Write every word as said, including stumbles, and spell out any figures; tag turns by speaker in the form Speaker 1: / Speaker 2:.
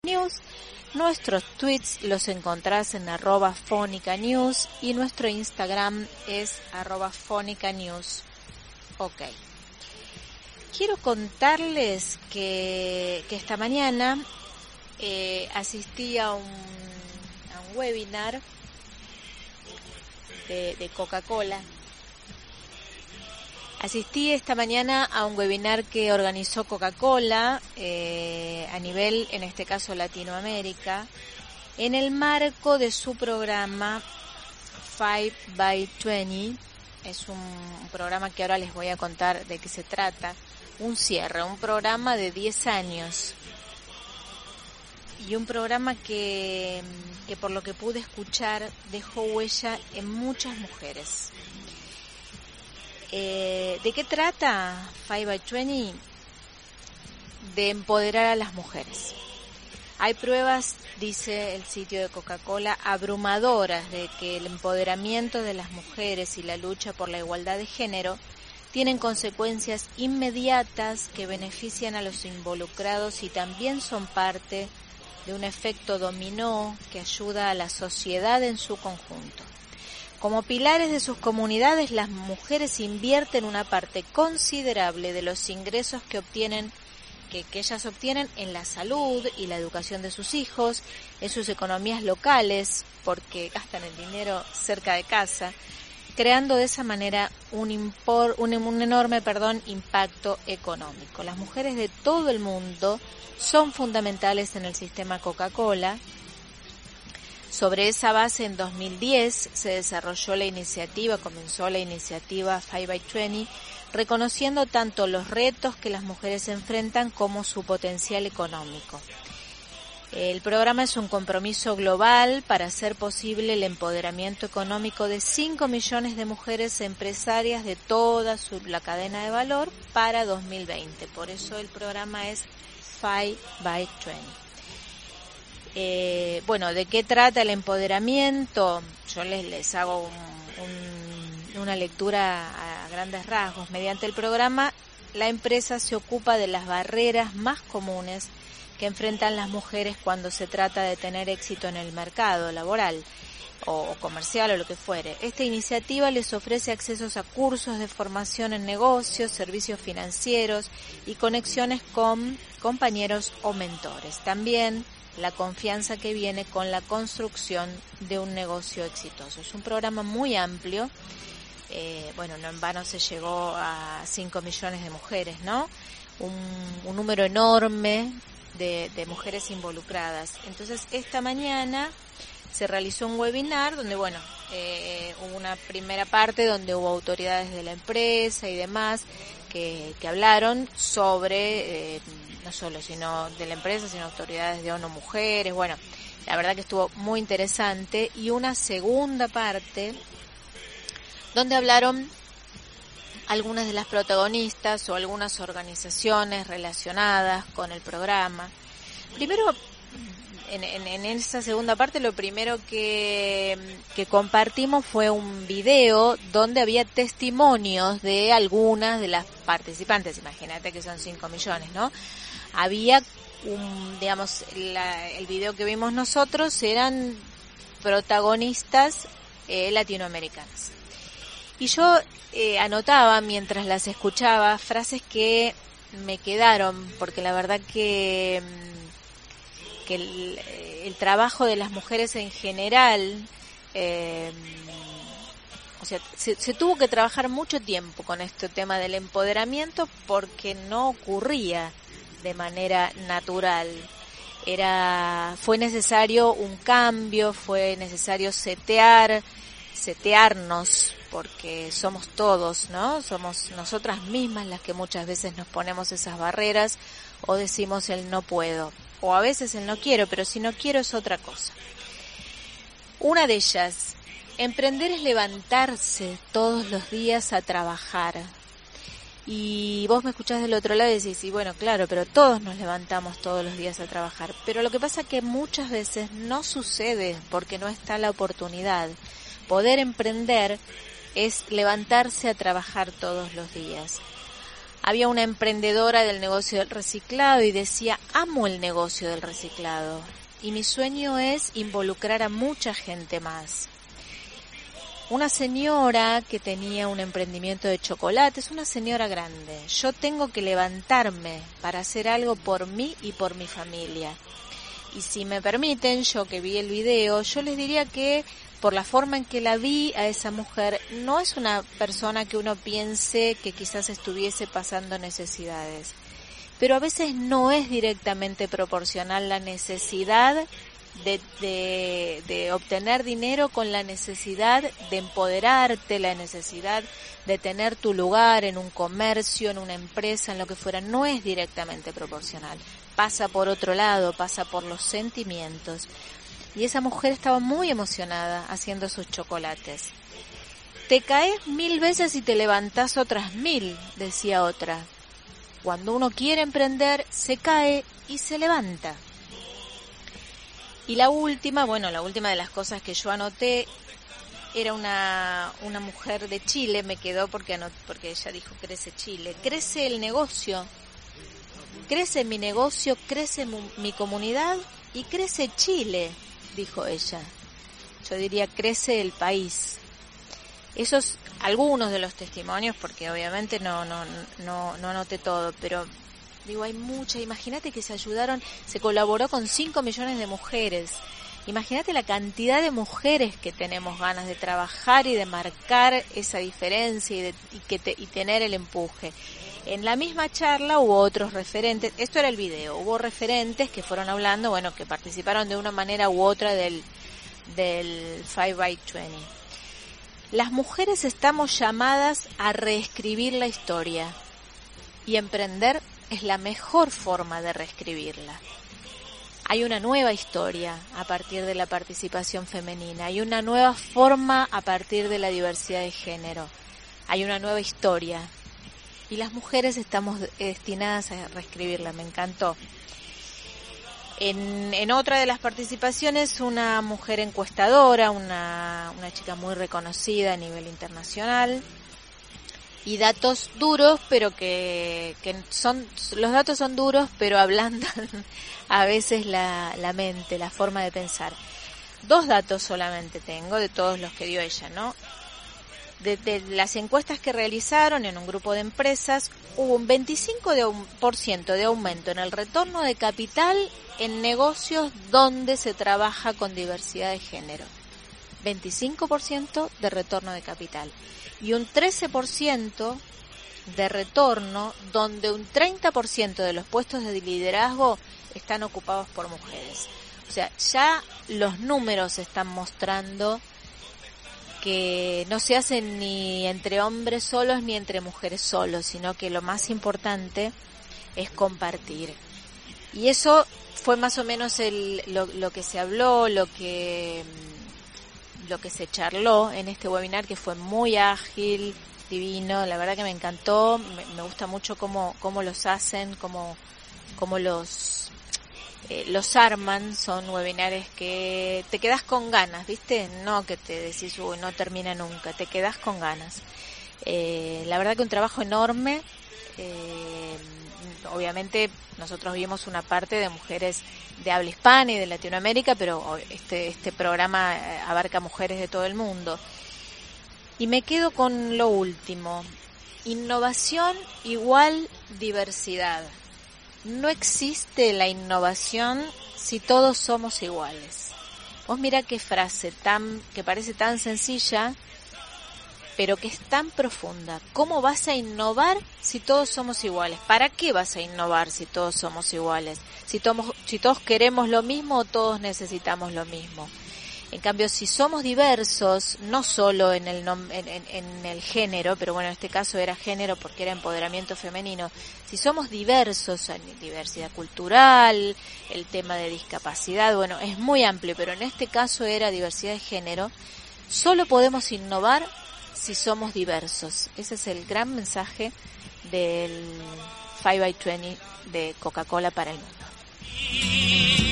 Speaker 1: News. Nuestros tweets los encontrás en arroba Fónica News y nuestro Instagram es arroba Fónica News. Ok. Quiero contarles que, que esta mañana eh, asistí a un, a un webinar de, de Coca-Cola. Asistí esta mañana a un webinar que organizó Coca-Cola eh, a nivel, en este caso, Latinoamérica, en el marco de su programa five by twenty. Es un, un programa que ahora les voy a contar de qué se trata. Un cierre, un programa de diez años. Y un programa que, que por lo que pude escuchar, dejó huella en muchas mujeres. Eh, ¿De qué trata five by twenty? De empoderar a las mujeres. Hay pruebas, dice el sitio de Coca-Cola, abrumadoras de que el empoderamiento de las mujeres y la lucha por la igualdad de género tienen consecuencias inmediatas que benefician a los involucrados y también son parte de un efecto dominó que ayuda a la sociedad en su conjunto. Como pilares de sus comunidades, las mujeres invierten una parte considerable de los ingresos que obtienen, que, que ellas obtienen en la salud y la educación de sus hijos, en sus economías locales, porque gastan el dinero cerca de casa, creando de esa manera un, impor, un, un enorme perdón, impacto económico. Las mujeres de todo el mundo son fundamentales en el sistema Coca-Cola. Sobre esa base, en dos mil diez se desarrolló la iniciativa, comenzó la iniciativa five by twenty, reconociendo tanto los retos que las mujeres enfrentan como su potencial económico. El programa es un compromiso global para hacer posible el empoderamiento económico de cinco millones de mujeres empresarias de toda su, la cadena de valor para dos mil veinte. Por eso el programa es five by twenty. Eh, bueno, ¿de qué trata el empoderamiento? Yo les, les hago un, un, una lectura a grandes rasgos. Mediante el programa, la empresa se ocupa de las barreras más comunes que enfrentan las mujeres cuando se trata de tener éxito en el mercado laboral o, o comercial o lo que fuere. Esta iniciativa les ofrece accesos a cursos de formación en negocios, servicios financieros y conexiones con compañeros o mentores. También la confianza que viene con la construcción de un negocio exitoso. Es un programa muy amplio, eh, bueno, no en vano se llegó a cinco millones de mujeres, ¿no? Un, un número enorme de, de mujeres involucradas. Entonces, esta mañana se realizó un webinar donde, bueno, eh, hubo una primera parte donde hubo autoridades de la empresa y demás que, que hablaron sobre... Eh, no solo sino de la empresa, sino autoridades de ONU Mujeres. Bueno, la verdad que estuvo muy interesante. Y una segunda parte donde hablaron algunas de las protagonistas o algunas organizaciones relacionadas con el programa. Primero, en, en, en esa segunda parte, lo primero que, que compartimos fue un video donde había testimonios de algunas de las participantes. Imagínate que son cinco millones, ¿no? Había un, digamos, la, el video que vimos nosotros eran protagonistas eh, latinoamericanas. Y yo eh, anotaba mientras las escuchaba frases que me quedaron, porque la verdad que, que el, el trabajo de las mujeres en general, eh, o sea, se, se tuvo que trabajar mucho tiempo con este tema del empoderamiento porque no ocurría de manera natural. Era, fue necesario un cambio, fue necesario setear, setearnos, porque somos todos, ¿no? Somos nosotras mismas las que muchas veces nos ponemos esas barreras o decimos el no puedo, o a veces el no quiero, pero si no quiero es otra cosa. Una de ellas, emprender es levantarse todos los días a trabajar. Y vos me escuchás del otro lado y decís, y bueno, claro, pero todos nos levantamos todos los días a trabajar. Pero lo que pasa es que muchas veces no sucede porque no está la oportunidad. Poder emprender es levantarse a trabajar todos los días. había una emprendedora del negocio del reciclado y decía, amo el negocio del reciclado y mi sueño es involucrar a mucha gente más. Una señora que tenía un emprendimiento de chocolates, una señora grande, yo tengo que levantarme para hacer algo por mí y por mi familia. Y si me permiten, yo que vi el video, yo les diría que por la forma en que la vi a esa mujer, no es una persona que uno piense que quizás estuviese pasando necesidades. Pero a veces no es directamente proporcional la necesidad de, de, de obtener dinero con la necesidad de empoderarte, la necesidad de tener tu lugar en un comercio, en una empresa, en lo que fuera. No es directamente proporcional. Pasa por otro lado, pasa por los sentimientos. Y esa mujer estaba muy emocionada haciendo sus chocolates. Te caes mil veces y te levantás otras mil, decía otra. Cuando uno quiere emprender, se cae y se levanta. Y la última, bueno, la última de las cosas que yo anoté era una una mujer de Chile, me quedó porque anot, porque ella dijo crece Chile, crece el negocio, crece mi negocio, crece mu, mi comunidad y crece Chile, dijo ella. Yo diría crece el país. Esos algunos de los testimonios, porque obviamente no no no no anoté todo, pero digo, hay mucha, imagínate que se ayudaron, se colaboró con cinco millones de mujeres. Imagínate la cantidad de mujeres que tenemos ganas de trabajar y de marcar esa diferencia y, de, y, que te, y tener el empuje. En la misma charla hubo otros referentes, esto era el video, hubo referentes que fueron hablando, bueno, que participaron de una manera u otra del, del five by veinte. Las mujeres estamos llamadas a reescribir la historia y emprender es la mejor forma de reescribirla. Hay una nueva historia a partir de la participación femenina, hay una nueva forma a partir de la diversidad de género, hay una nueva historia y las mujeres estamos destinadas a reescribirla, me encantó. En, en otra de las participaciones, una mujer encuestadora, una, una chica muy reconocida a nivel internacional, y datos duros, pero que, que son, los datos son duros, pero ablandan a veces la, la mente, la forma de pensar. Dos datos solamente tengo de todos los que dio ella, ¿no? De, de las encuestas que realizaron en un grupo de empresas, hubo un veinticinco por ciento de aumento en el retorno de capital en negocios donde se trabaja con diversidad de género. veinticinco por ciento de retorno de capital. Y un trece por ciento de retorno donde un treinta por ciento de los puestos de liderazgo están ocupados por mujeres. O sea, ya los números están mostrando que no se hacen ni entre hombres solos ni entre mujeres solos, sino que lo más importante es compartir. Y eso fue más o menos el, lo, lo que se habló, lo que... lo que se charló en este webinar, que fue muy ágil, divino, la verdad que me encantó, me, me gusta mucho cómo, cómo los hacen, cómo, cómo los, eh, los arman, son webinares que te quedas con ganas, ¿viste? No que te decís, uy, no termina nunca, te quedas con ganas. Eh, la verdad que un trabajo enorme, eh, obviamente nosotros vimos una parte de mujeres de habla hispana y de Latinoamérica, pero este este programa abarca mujeres de todo el mundo. Y me quedo con lo último. Innovación igual diversidad. No existe la innovación si todos somos iguales. Vos mirá qué frase tan que parece tan sencilla, pero que es tan profunda. ¿Cómo vas a innovar si todos somos iguales? ¿Para qué vas a innovar si todos somos iguales? Si, tomos, si todos queremos lo mismo o todos necesitamos lo mismo. En cambio, si somos diversos, no solo en el, nom- en, en, en el género, pero bueno, en este caso era género porque era empoderamiento femenino, si somos diversos en diversidad cultural, el tema de discapacidad, bueno, es muy amplio, pero en este caso era diversidad de género, solo podemos innovar si somos diversos. Ese es el gran mensaje del five by veinte de Coca-Cola para el mundo.